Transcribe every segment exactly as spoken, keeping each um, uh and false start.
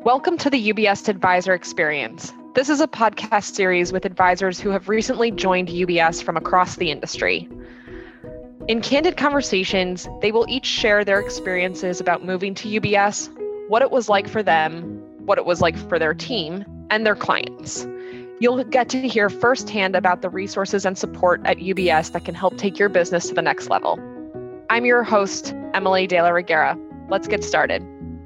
Welcome to the U B S Advisor Experience. This is a podcast series with advisors who have recently joined U B S from across the industry. In candid conversations, they will each share their experiences about moving to U B S, what it was like for them, what it was like for their team, and their clients. You'll get to hear firsthand about the resources and support at U B S that can help take your business to the next level. I'm your host, Emily De La Reguera. Let's get started.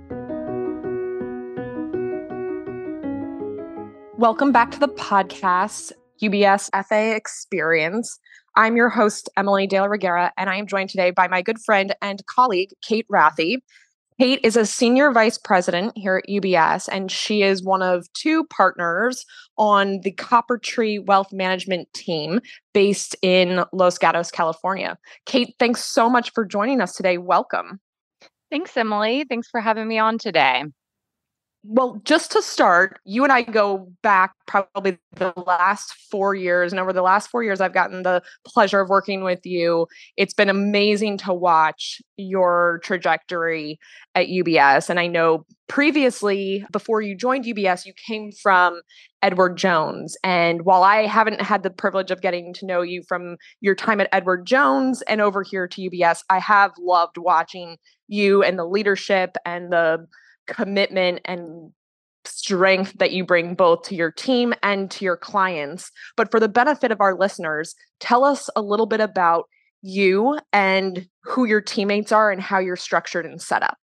Welcome back to the podcast, U B S F A Experience. I'm your host, Emily De La Reguera, and I am joined today by my good friend and colleague, Kate Rathy. Kate is a senior vice president here at U B S, and she is one of two partners on the Coppertree Wealth Management team based in Los Gatos, California. Kate, thanks so much for joining us today. Welcome. Thanks, Emily. Thanks for having me on today. Well, just to start, you and I go back probably the last four years. And over the last four years, I've gotten the pleasure of working with you. It's been amazing to watch your trajectory at U B S. And I know previously, before you joined U B S, you came from Edward Jones. And while I haven't had the privilege of getting to know you from your time at Edward Jones and over here to U B S, I have loved watching you and the leadership and the commitment and strength that you bring both to your team and to your clients. But for the benefit of our listeners, tell us a little bit about you and who your teammates are and how you're structured and set up.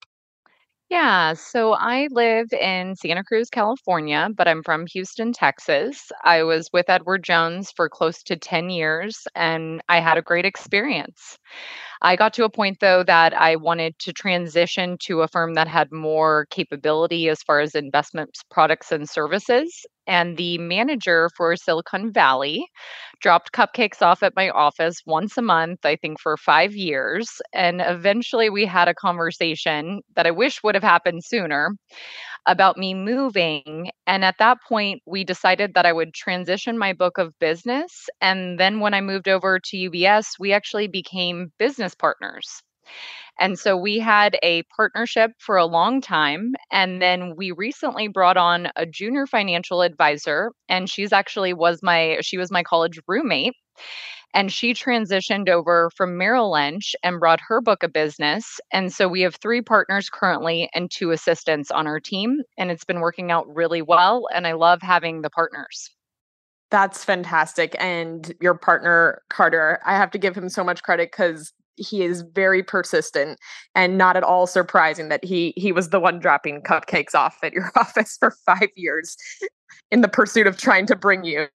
Yeah, so I live in Santa Cruz, California, but I'm from Houston, Texas. I was with Edward Jones for close to ten years, and I had a great experience. I got to a point, though, that I wanted to transition to a firm that had more capability as far as investments, products, and services. And the manager for Silicon Valley dropped cupcakes off at my office once a month, I think for five years. And eventually we had a conversation that I wish would have happened sooner about me moving. And at that point, we decided that I would transition my book of business. And then when I moved over to U B S, we actually became business partners. And so we had a partnership for a long time. And then we recently brought on a junior financial advisor. And she's actually was my, she was my college roommate. And she transitioned over from Merrill Lynch and brought her book of business. And so we have three partners currently and two assistants on our team. And it's been working out really well. And I love having the partners. That's fantastic. And your partner, Carter, I have to give him so much credit because he is very persistent and not at all surprising that he he was the one dropping cupcakes off at your office for five years in the pursuit of trying to bring you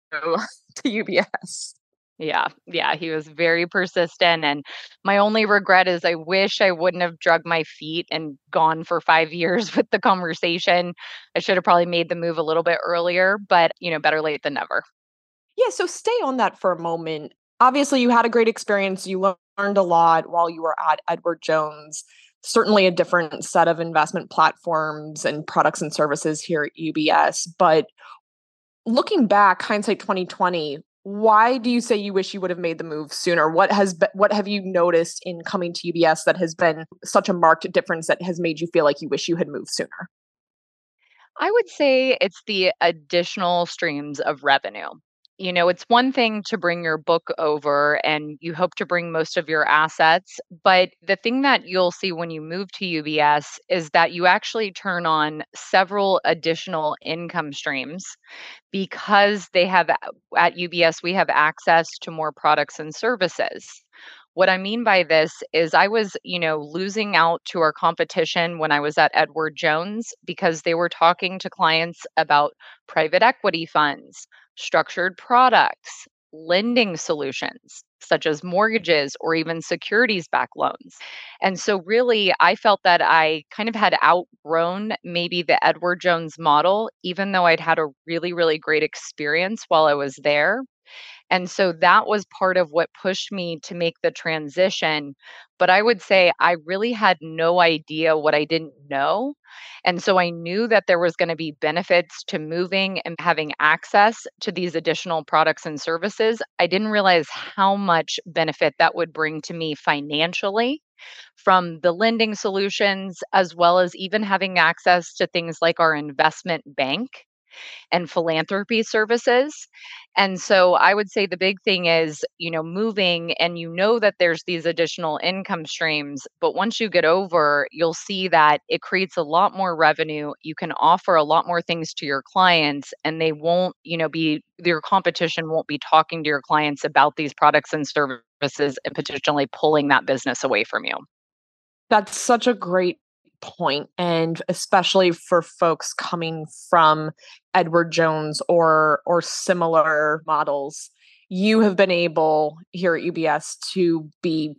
to U B S. Yeah, yeah, he was very persistent. And my only regret is I wish I wouldn't have drug my feet and gone for five years with the conversation. I should have probably made the move a little bit earlier, but you know, better late than never. Yeah, so stay on that for a moment. Obviously, you had a great experience. You learned a lot while you were at Edward Jones. Certainly a different set of investment platforms and products and services here at U B S. But looking back, hindsight twenty twenty, why do you say you wish you would have made the move sooner? What has be, what have you noticed in coming to U B S that has been such a marked difference that has made you feel like you wish you had moved sooner? I would say it's the additional streams of revenue. You know, it's one thing to bring your book over and you hope to bring most of your assets, but the thing that you'll see when you move to U B S is that you actually turn on several additional income streams because they have at U B S, we have access to more products and services. What I mean by this is I was, you know, losing out to our competition when I was at Edward Jones because they were talking to clients about private equity funds, structured products, lending solutions such as mortgages or even securities backed loans. And so really I felt that I kind of had outgrown maybe the Edward Jones model even though I'd had a really really great experience while I was there. And so that was part of what pushed me to make the transition. But I would say I really had no idea what I didn't know. And so I knew that there was going to be benefits to moving and having access to these additional products and services. I didn't realize how much benefit that would bring to me financially from the lending solutions, as well as even having access to things like our investment bank and philanthropy services. And so I would say the big thing is, you know, moving and you know that there's these additional income streams, but once you get over, you'll see that it creates a lot more revenue. You can offer a lot more things to your clients and they won't, you know, be your competition won't be talking to your clients about these products and services and potentially pulling that business away from you. That's such a great point, and especially for folks coming from Edward Jones or or similar models, you have been able here at U B S to be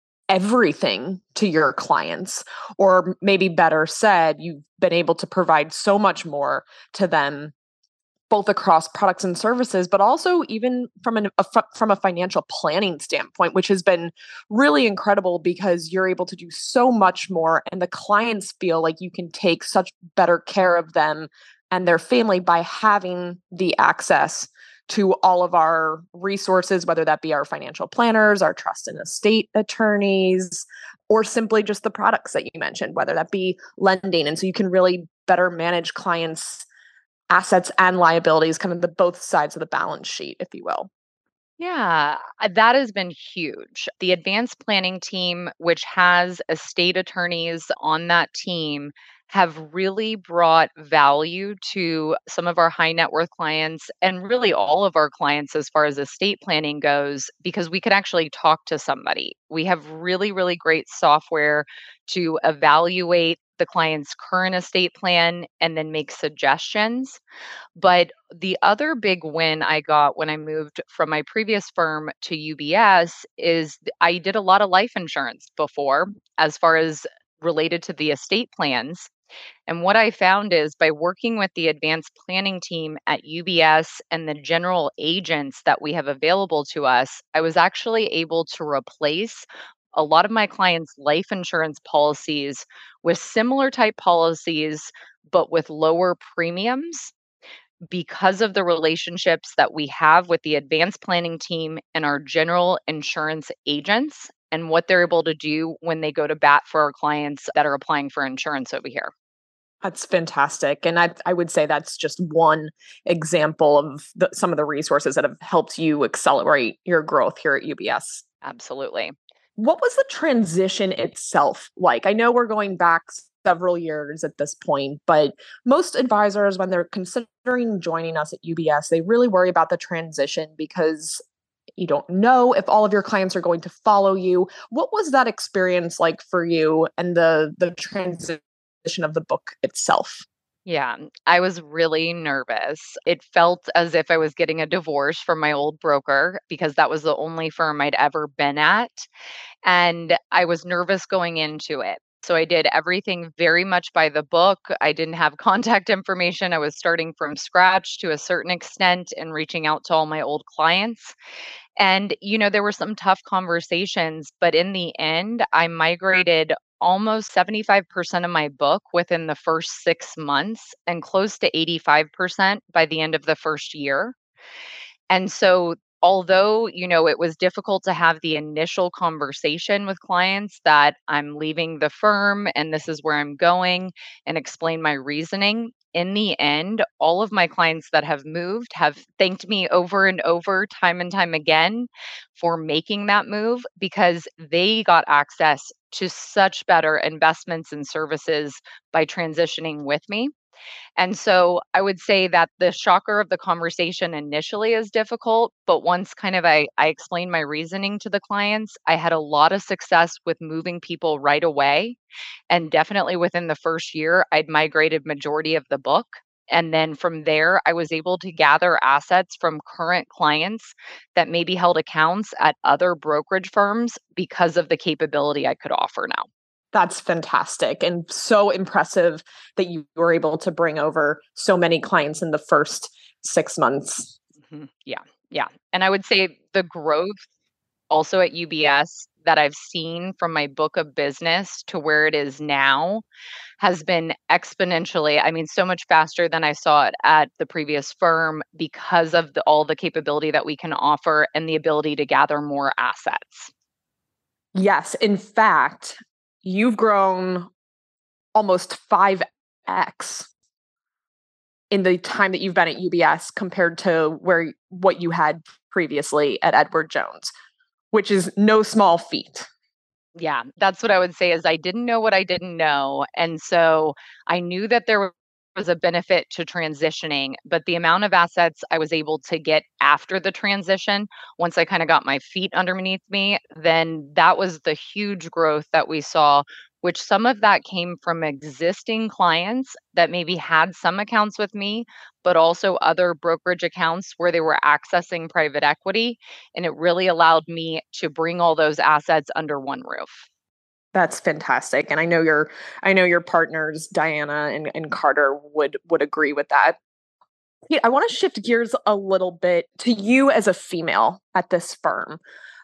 everything to your clients, or maybe better said, you've been able to provide so much more to them both across products and services, but also even from an a, from a financial planning standpoint, which has been really incredible because you're able to do so much more, and the clients feel like you can take such better care of them and their family by having the access to all of our resources, whether that be our financial planners, our trust and estate attorneys, or simply just the products that you mentioned, whether that be lending. And so you can really better manage clients' assets and liabilities, kind of the both sides of the balance sheet, if you will. Yeah, uh, that has been huge. The advanced planning team, which has estate attorneys on that team, have really brought value to some of our high net worth clients and really all of our clients as far as estate planning goes, because we could actually talk to somebody. We have really, really great software to evaluate the client's current estate plan and then make suggestions. But the other big win I got when I moved from my previous firm to U B S is th- I did a lot of life insurance before, as far as related to the estate plans. And what I found is by working with the advanced planning team at U B S and the general agents that we have available to us, I was actually able to replace a lot of my clients' life insurance policies with similar type policies, but with lower premiums because of the relationships that we have with the advanced planning team and our general insurance agents and what they're able to do when they go to bat for our clients that are applying for insurance over here. That's fantastic. And I, I would say that's just one example of the, some of the resources that have helped you accelerate your growth here at U B S. Absolutely. What was the transition itself like? I know we're going back several years at this point, but most advisors, when they're considering joining us at U B S, they really worry about the transition because you don't know if all of your clients are going to follow you. What was that experience like for you and the the transition of the book itself? Yeah, I was really nervous. It felt as if I was getting a divorce from my old broker because that was the only firm I'd ever been at. And I was nervous going into it. So I did everything very much by the book. I didn't have contact information. I was starting from scratch to a certain extent and reaching out to all my old clients. And, you know, there were some tough conversations, but in the end, I migrated almost seventy-five percent of my book within the first six months and close to eighty-five percent by the end of the first year. And so, although, you know, it was difficult to have the initial conversation with clients that I'm leaving the firm and this is where I'm going and explain my reasoning, in the end, all of my clients that have moved have thanked me over and over, time and time again, for making that move because they got access to such better investments and services by transitioning with me. And so I would say that the shocker of the conversation initially is difficult, but once kind of I, I explained my reasoning to the clients, I had a lot of success with moving people right away. And definitely within the first year, I'd migrated majority of the book. And then from there, I was able to gather assets from current clients that maybe held accounts at other brokerage firms because of the capability I could offer now. That's fantastic and so impressive that you were able to bring over so many clients in the first six months. Mhm. Yeah. Yeah. And I would say the growth also at U B S that I've seen from my book of business to where it is now has been exponentially, I mean, so much faster than I saw it at the previous firm because of the, all the capability that we can offer and the ability to gather more assets. Yes. In fact, you've grown almost five x in the time that you've been at U B S compared to where what you had previously at Edward Jones, which is no small feat. Yeah, that's what I would say is I didn't know what I didn't know. And so I knew that there was a benefit to transitioning, but the amount of assets I was able to get after the transition, once I kind of got my feet underneath me, then that was the huge growth that we saw, which some of that came from existing clients that maybe had some accounts with me, but also other brokerage accounts where they were accessing private equity. And it really allowed me to bring all those assets under one roof. That's fantastic. And I know your I know your partners, Diana and, and Carter, would would agree with that. Yeah, I want to shift gears a little bit to you as a female at this firm.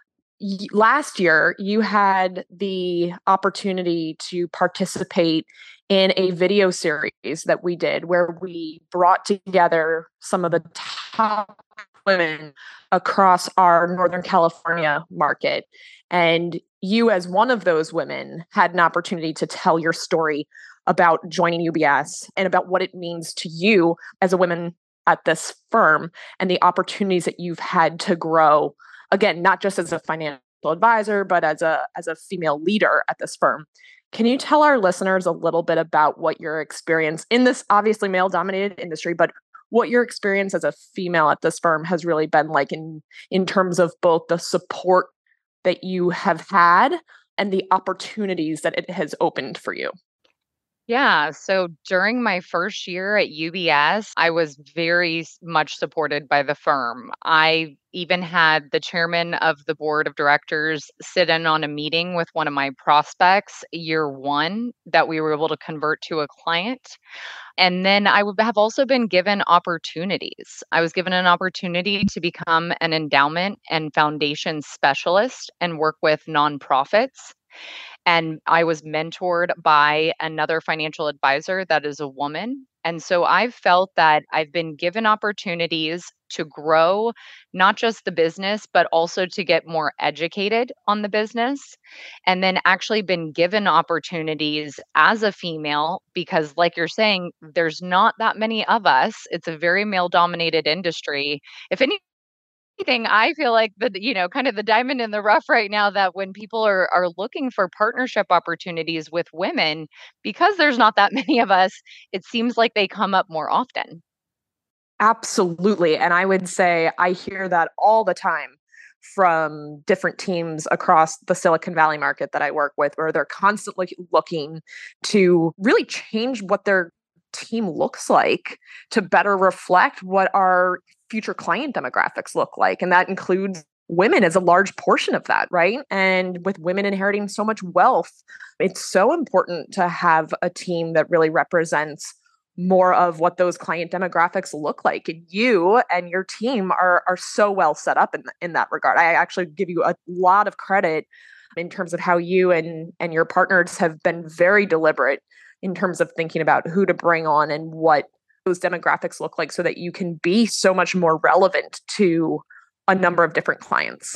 Y- Last year, you had the opportunity to participate in a video series that we did where we brought together some of the top women across our Northern California market. And you, as one of those women, had an opportunity to tell your story about joining U B S and about what it means to you as a woman at this firm and the opportunities that you've had to grow, again, not just as a financial advisor, but as a as a female leader at this firm. Can you tell our listeners a little bit about what your experience in this obviously male dominated industry, but what your experience as a female at this firm has really been like in in terms of both the support that you have had and the opportunities that it has opened for you? Yeah. So during my first year at U B S, I was very s- much supported by the firm. I even had the chairman of the board of directors sit in on a meeting with one of my prospects year one that we were able to convert to a client. And then I would have also been given opportunities. I was given an opportunity to become an endowment and foundation specialist and work with nonprofits. And I was mentored by another financial advisor that is a woman. And so I've felt that I've been given opportunities to grow not just the business, but also to get more educated on the business. And then actually been given opportunities as a female, because, like you're saying, there's not that many of us. It's a very male dominated industry. If any, anything, I feel like the you know, kind of the diamond in the rough right now that when people are are looking for partnership opportunities with women, because there's not that many of us, it seems like they come up more often. Absolutely. And I would say I hear that all the time from different teams across the Silicon Valley market that I work with, where they're constantly looking to really change what their team looks like to better reflect what our future client demographics look like. And that includes women as a large portion of that, right? And with women inheriting so much wealth, it's so important to have a team that really represents more of what those client demographics look like. And you and your team are are so well set up in in that regard. I actually give you a lot of credit in terms of how you and and your partners have been very deliberate in terms of thinking about who to bring on and what those demographics look like so that you can be so much more relevant to a number of different clients.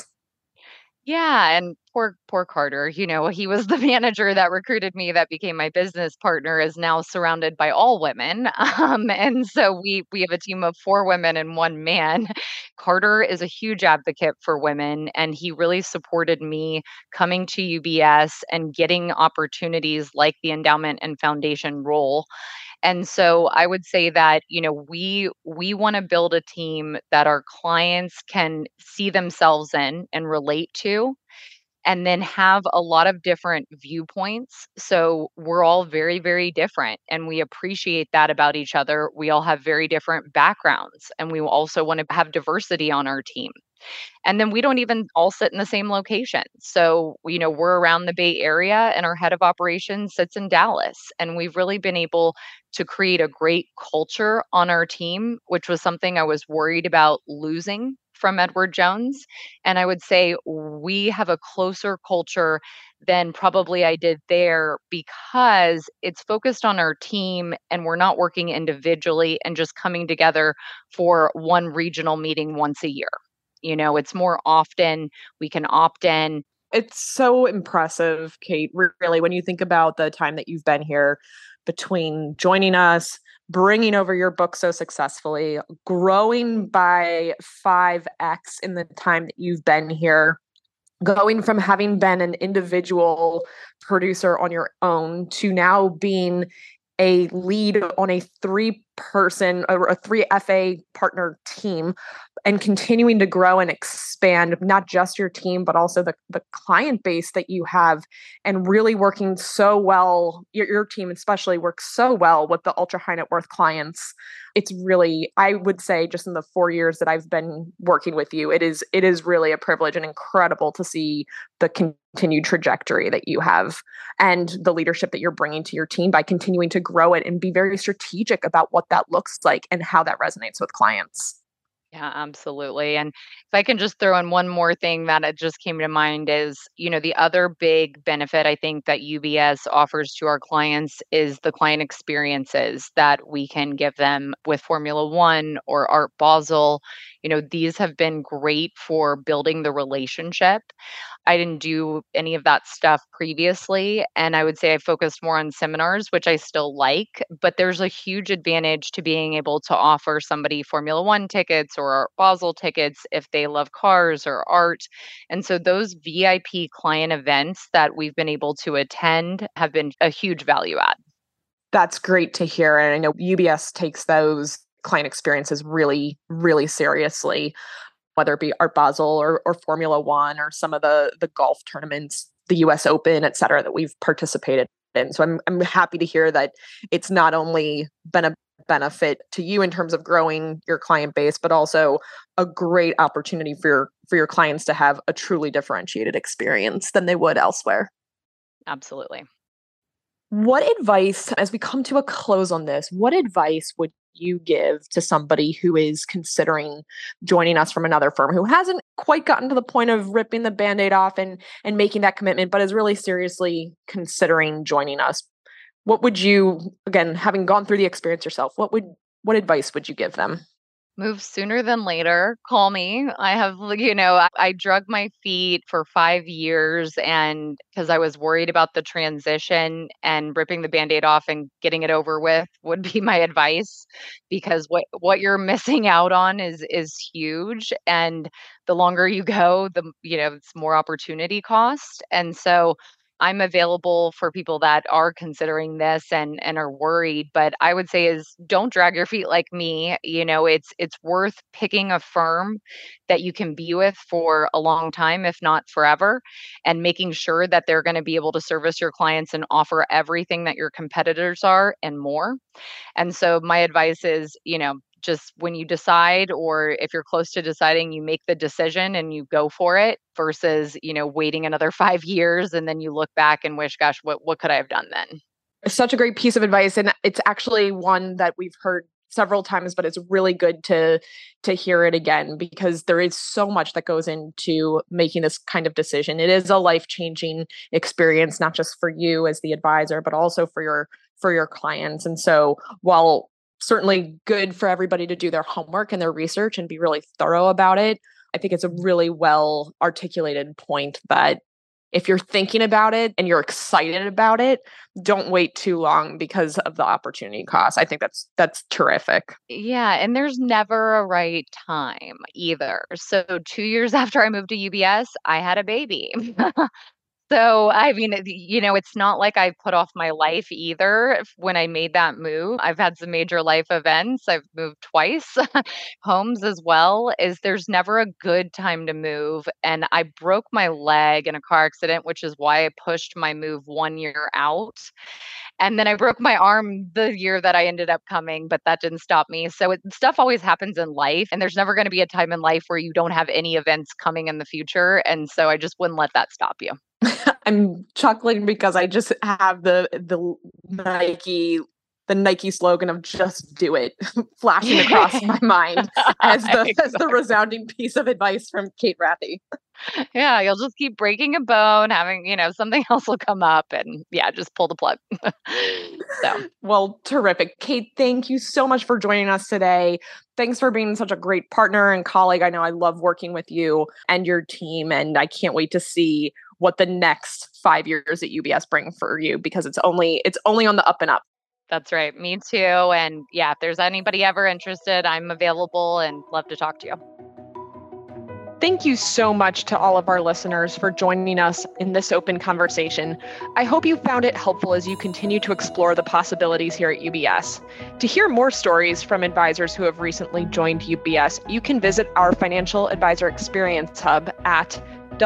Yeah, and poor poor Carter, you know, he was the manager that recruited me that became my business partner is now surrounded by all women. Um, and so we we have a team of four women and one man. Carter is a huge advocate for women and he really supported me coming to U B S and getting opportunities like the endowment and foundation role. And so I would say that, you know, we we want to build a team that our clients can see themselves in and relate to and then have a lot of different viewpoints. So we're all very, very different and we appreciate that about each other. We all have very different backgrounds and we also want to have diversity on our team. And then we don't even all sit in the same location. So, you know, we're around the Bay Area and our head of operations sits in Dallas. And we've really been able to create a great culture on our team, which was something I was worried about losing from Edward Jones. And I would say we have a closer culture than probably I did there because it's focused on our team and we're not working individually and just coming together for one regional meeting once a year. You know, it's more often we can opt in. It's so impressive, Kate, really, when you think about the time that you've been here between joining us, bringing over your book so successfully, growing by five x in the time that you've been here, going from having been an individual producer on your own to now being a lead on a three person or a three F A partner team and continuing to grow and expand not just your team, but also the, the client base that you have, and really working so well, your, your team especially works so well with the ultra high net worth clients. It's really, I would say, just in the four years that I've been working with you, it is it is really a privilege and incredible to see the continued trajectory that you have and the leadership that you're bringing to your team by continuing to grow it and be very strategic about what that looks like and how that resonates with clients. Yeah, absolutely. And if I can just throw in one more thing that it just came to mind is, you know, the other big benefit I think that U B S offers to our clients is the client experiences that we can give them with Formula One or Art Basel. You know, these have been great for building the relationship. I didn't do any of that stuff previously. And I would say I focused more on seminars, which I still like. But there's a huge advantage to being able to offer somebody Formula One tickets or Art Basel tickets if they love cars or art. And so those V I P client events that we've been able to attend have been a huge value add. That's great to hear. And I know U B S takes those client experiences really, really seriously, whether it be Art Basel or, or Formula One or some of the the golf tournaments, the U S Open, et cetera, that we've participated in. So I'm I'm happy to hear that it's not only been a benefit to you in terms of growing your client base, but also a great opportunity for your for your clients to have a truly differentiated experience than they would elsewhere. Absolutely. What advice, as we come to a close on this, what advice would you give to somebody who is considering joining us from another firm who hasn't quite gotten to the point of ripping the band-aid off and and making that commitment, but is really seriously considering joining us? What would you, again, having gone through the experience yourself, what would what advice would you give them? Move sooner than later. Call me. I have, you know, I, I drug my feet for five years and because I was worried about the transition and ripping the band-aid off and getting it over with would be my advice because what what you're missing out on is is huge. And the longer you go, the you know, it's more opportunity cost. And so I'm available for people that are considering this and and are worried, but I would say is don't drag your feet like me. You know, it's it's worth picking a firm that you can be with for a long time, if not forever, and making sure that they're going to be able to service your clients and offer everything that your competitors are and more. And so my advice is, you know, just when you decide or if you're close to deciding, you make the decision and you go for it versus, you know, waiting another five years and then you look back and wish, gosh, what what could I have done then? Such a great piece of advice, and it's actually one that we've heard several times, but it's really good to to hear it again because there is so much that goes into making this kind of decision. It is a life-changing experience, not just for you as the advisor, but also for your for your clients. And so while certainly good for everybody to do their homework and their research and be really thorough about it, I think it's a really well articulated point that if you're thinking about it and you're excited about it, don't wait too long because of the opportunity cost. I think that's that's terrific. Yeah, and there's never a right time either. So two years after I moved to U B S, I had a baby. So, I mean, it you know, it's not like I put off my life either f when I made that move. I've had some major life events. I've moved twice, homes as well, is there's never a good time to move, and I broke my leg in a car accident, which is why I pushed my move one year out, and then I broke my arm the year that I ended up coming, but that didn't stop me. So, it stuff always happens in life, and there's never gonna be a time in life where you don't have any events coming in the future, and so I just wouldn't let that stop you. I'm chuckling because I just have the the Nike the Nike slogan of "Just do it" flashing across my mind as the as the resounding piece of advice from Kate Rathy. Yeah, you'll just keep breaking a bone, having, you know, something else will come up and yeah, just pull the plug. So, Well, terrific. Kate, thank you so much for joining us today. Thanks for being such a great partner and colleague. I know I love working with you and your team, and I can't wait to see what the next five years at U B S bring for you, because it's only it's only on the up and up. That's right. Me too. And yeah, if there's anybody ever interested, I'm available and love to talk to you. Thank you so much to all of our listeners for joining us in this open conversation. I hope you found it helpful as you continue to explore the possibilities here at U B S. To hear more stories from advisors who have recently joined U B S, you can visit our Financial Advisor Experience Hub at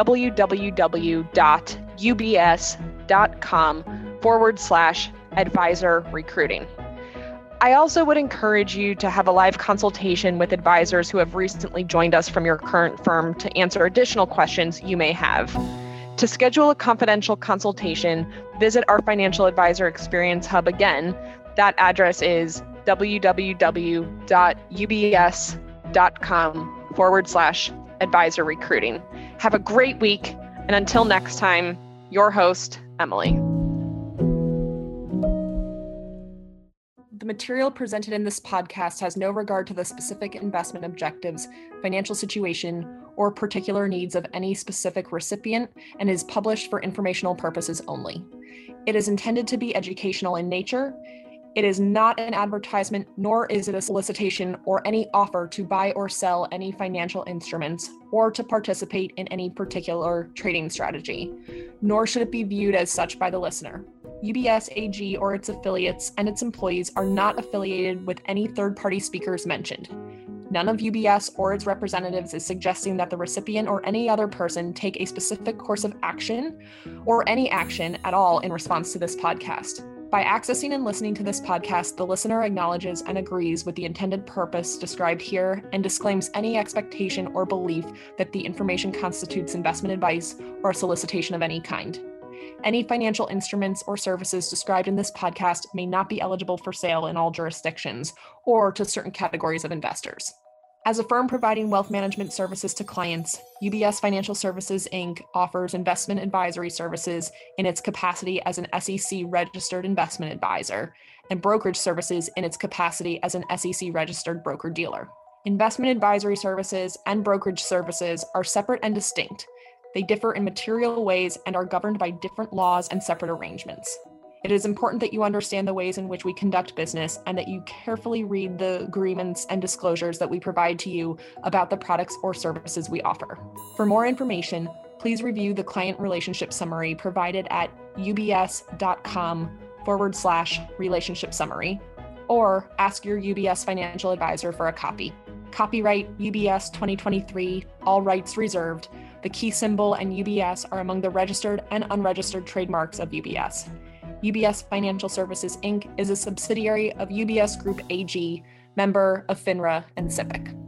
www.ubs.com forward slash advisor recruiting. I also would encourage you to have a live consultation with advisors who have recently joined us from your current firm to answer additional questions you may have. To schedule a confidential consultation, visit our Financial Advisor Experience Hub again. That address is www.ubs.com forward slash advisor recruiting. Have a great week, and until next time, your host, Emily. The material presented in this podcast has no regard to the specific investment objectives, financial situation, or particular needs of any specific recipient and is published for informational purposes only. It is intended to be educational in nature. It is not an advertisement, nor is it a solicitation or any offer to buy or sell any financial instruments or to participate in any particular trading strategy, nor should it be viewed as such by the listener. U B S A G or its affiliates and its employees are not affiliated with any third-party speakers mentioned. None of U B S or its representatives is suggesting that the recipient or any other person take a specific course of action or any action at all in response to this podcast. By accessing and listening to this podcast, the listener acknowledges and agrees with the intended purpose described here and disclaims any expectation or belief that the information constitutes investment advice or a solicitation of any kind. Any financial instruments or services described in this podcast may not be eligible for sale in all jurisdictions or to certain categories of investors. As a firm providing wealth management services to clients, U B S Financial Services, Incorporated offers investment advisory services in its capacity as an S E C-registered investment advisor and brokerage services in its capacity as an S E C-registered broker-dealer. Investment advisory services and brokerage services are separate and distinct. They differ in material ways and are governed by different laws and separate arrangements. It is important that you understand the ways in which we conduct business and that you carefully read the agreements and disclosures that we provide to you about the products or services we offer. For more information, please review the client relationship summary provided at ubs.com forward slash relationship summary, or ask your U B S financial advisor for a copy. Copyright U B S twenty twenty-three, all rights reserved. The key symbol and U B S are among the registered and unregistered trademarks of U B S. U B S Financial Services, Incorporated is a subsidiary of U B S Group A G, member of FINRA and SIPC.